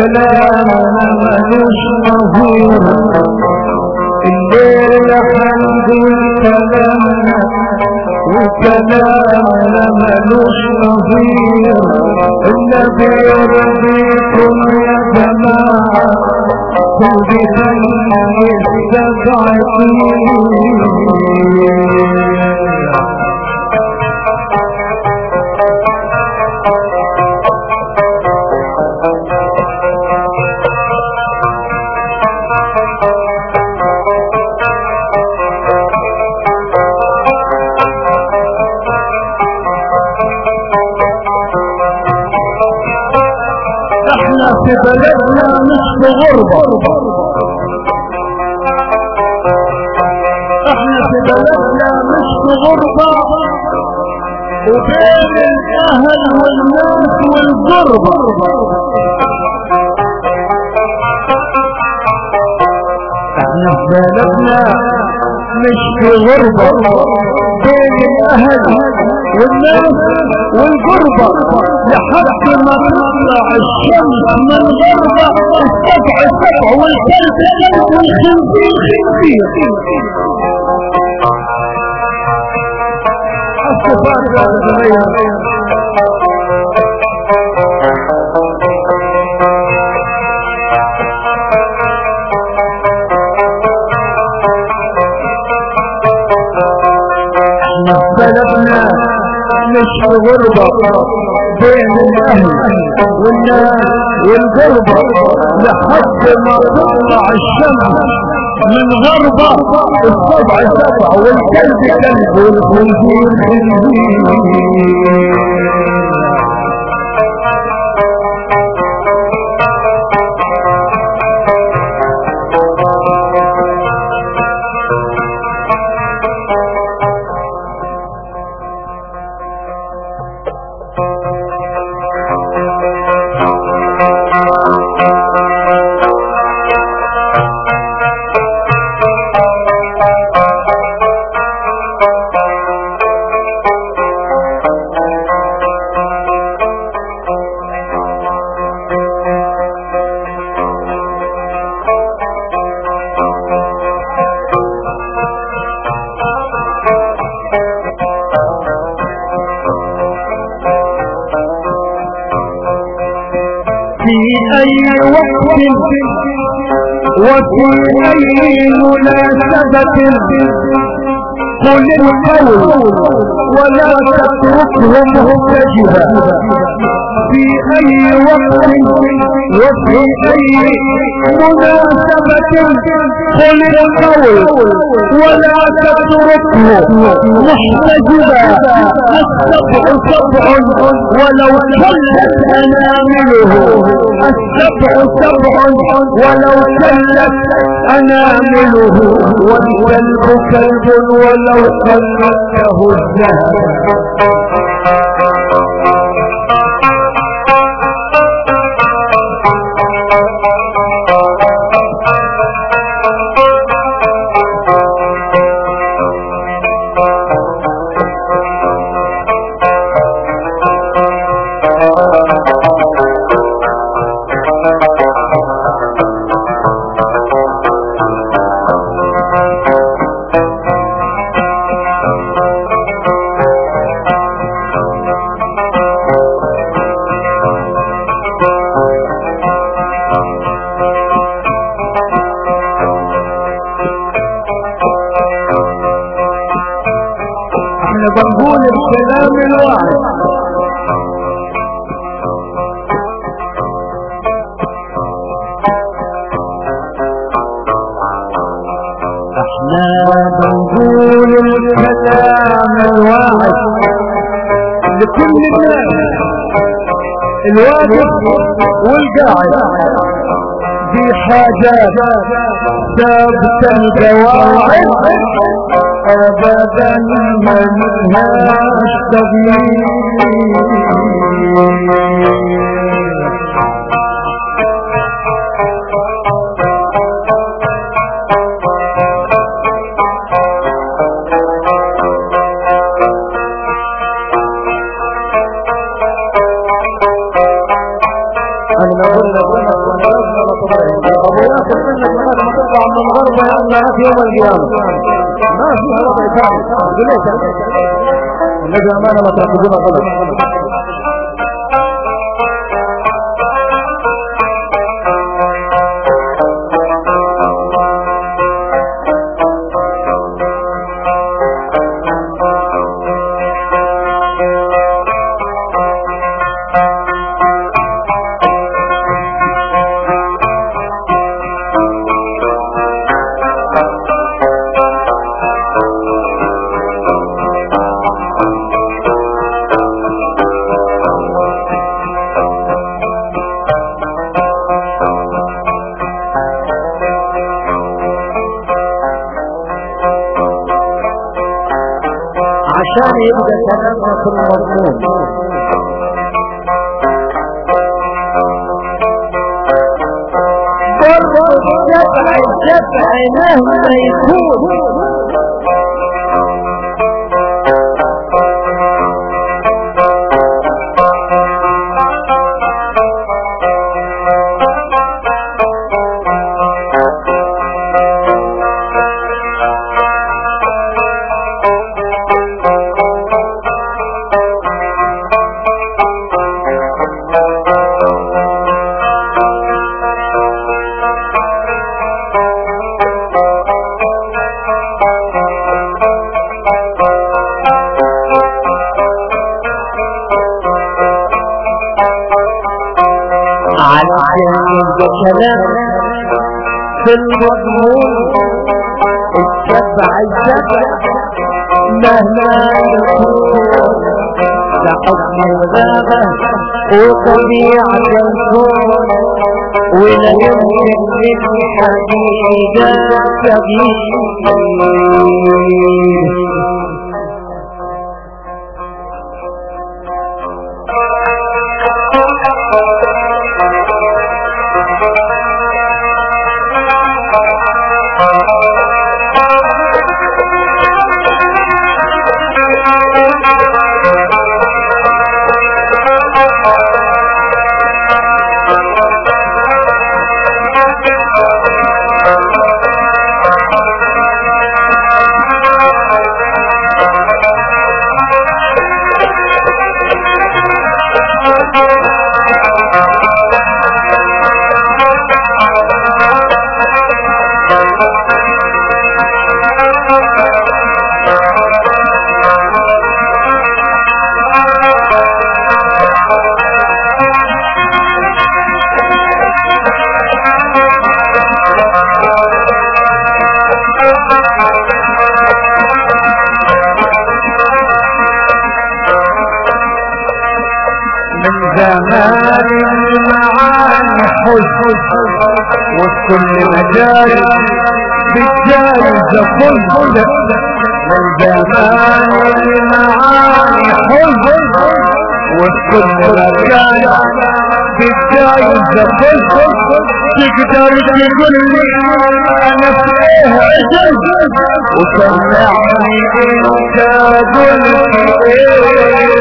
كلامنا ملوش نظير الليل حنقول كلامنا وكلامنا ملوش نظير النبي يرضيكم يا جماعة تلبسني السبعين. في بلدنا مش في غربة، احنا في بلدنا مش في غربة وبين الاهل والناس والغربة. احنا في بلدنا مش في غربة بين الاهل والناس والغربة لحد ما تطلع الشمس من غربة السبع سبع والكلب كلب والخنزير خنزير. الصفات يا جماعة بلدنا مش في غربة بين الاهل والناس والغربة لحد ما تطلع الشمس من غربة السبع سبع والكلب كلب والخنزير خنزير. في أي وقت وفي أي مناسبة قل القول ولا تتركهم مهتجبا. في أي وقت وفي أي مناسبة قل القول ولا تتركه محتجبا. السبع سبع ولو كلت أنامله، السبع سبع ولو كلت أنامله، والكلب كلب ولو قلته الذهب. بنقول الكلام الواحد احنا بنقول الكلام الواحد لكل الناس الواقف والقاعد في حاجات ثابتة القواعد ابدا ملهاش تغيير. انا بقول لك من غرب يلا في يوم القيامة ما فيها وضع ثاني ليش النبي أمانة ما تأخذونها غلط عشان يبدأ كلامنا في المضمون برضو الجبع مهما يكون كلام في المضمون الجبع مهما يكون لحكم الغابة وطبيعة الكون ولا يمكن للحقيقة تغيير زمان المعاني حزن وكل مجال بالجائزة فل من زمان المعاني حزن وكل مجال بالجائزة فل تقدر تقول لي انا فيه عجل وسمعني انت قلت ايه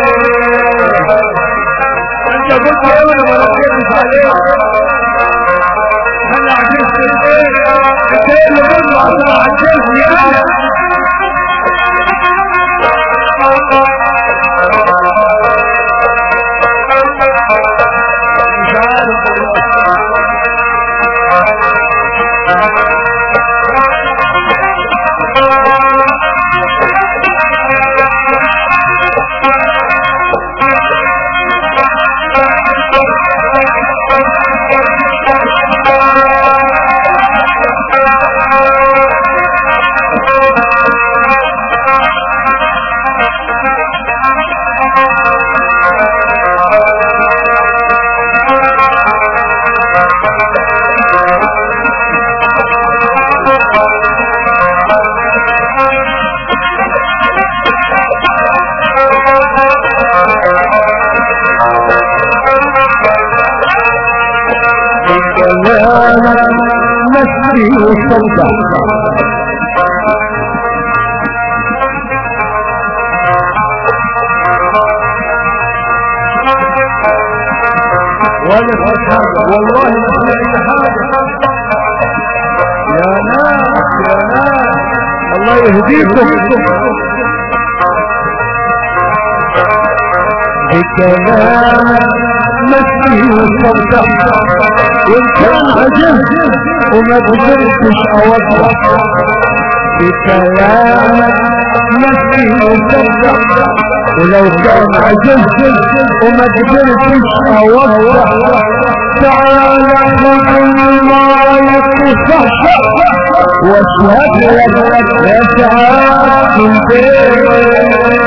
انت قلت ايه وانا ما ركزتش عليه انا عجزت ايه ايه اللي قلت عشان عجزني انا مش عارف نفسي وصلت ولا في حاجة والله ما في أي حاجة يا ناس الله يهديكم بكلام مسي وصدق وان كان عجز وما قدرتش اوضح بكلام مسي وصدق ولو كان عجز وما قدرتش اوضح تعال خذ ما يتصح واشهد لك يا سعادة البيت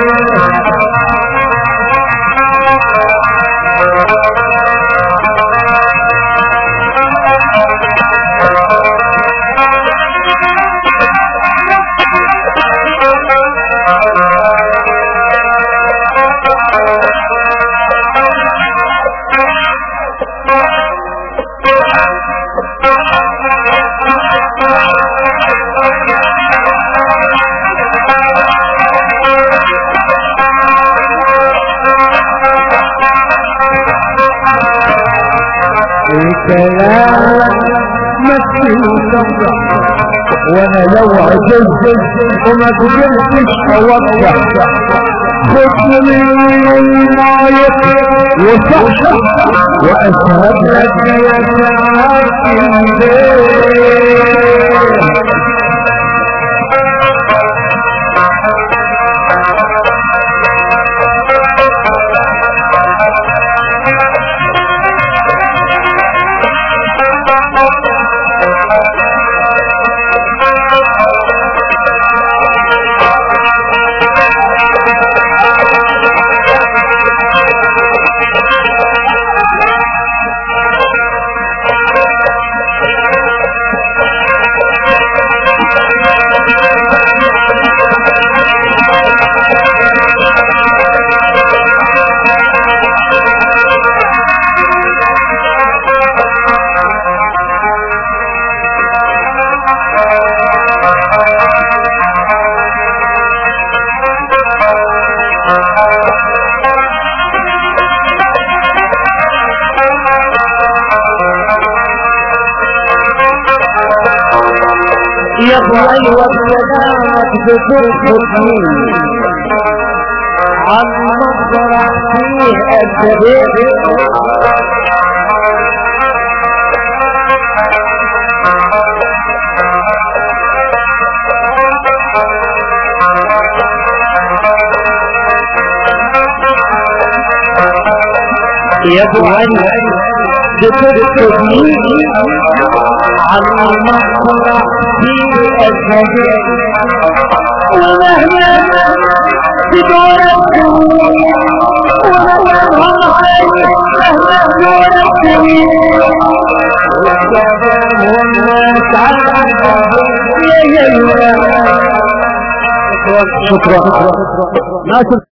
كلام مسي وصدق وانا لو عجزت وما قدرتش اوضح خذني المايك وصحصح واشهد لك يا سعادة البيت يا ابوي وسلامك بتخطني عن مصدر فيه السبيل يا ابوي بتخطني عن مصدر فيه السبيل ومهما بدورك ومهما شكرا